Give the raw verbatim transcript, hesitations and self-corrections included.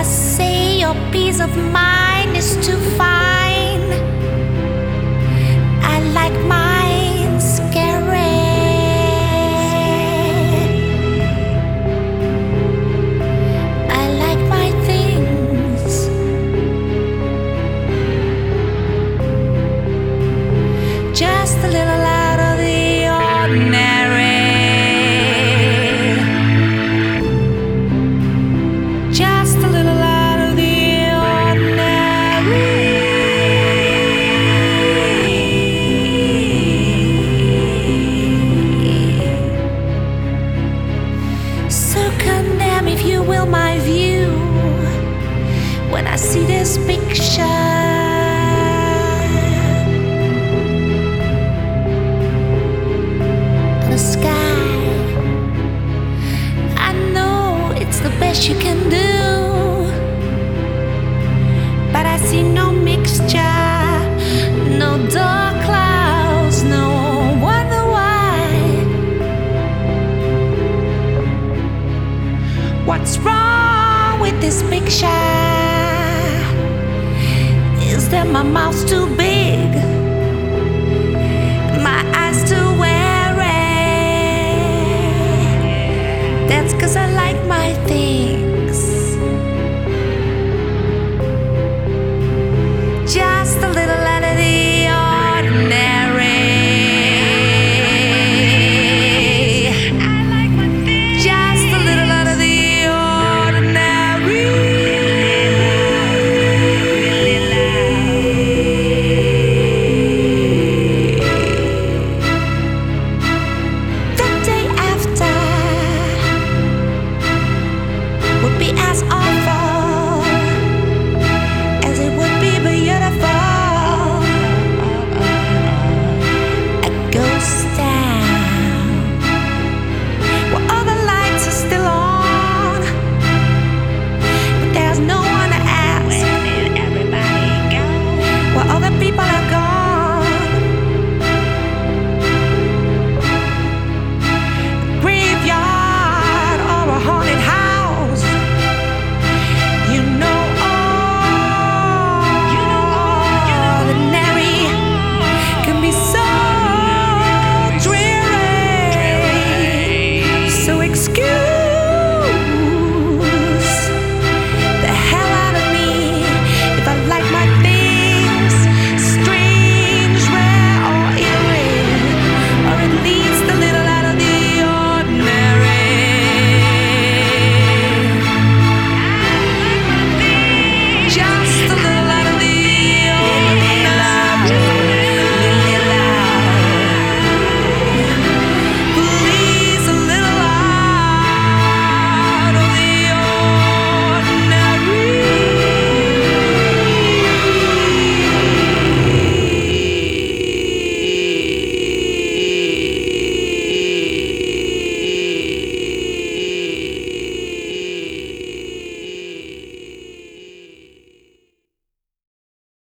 I say your peace of mind is too fine. I like mine scary. I like my things just a little out of the ordinary. Just a little out of the ordinary. So condemn, if you will, my view when I see this picture. The sky, I know it's the best you can do, but I see no mixture, no dark clouds, no wonder why. What's wrong with this picture? Is that my mouth's too big, my eyes too weary? That's 'cause I like my things.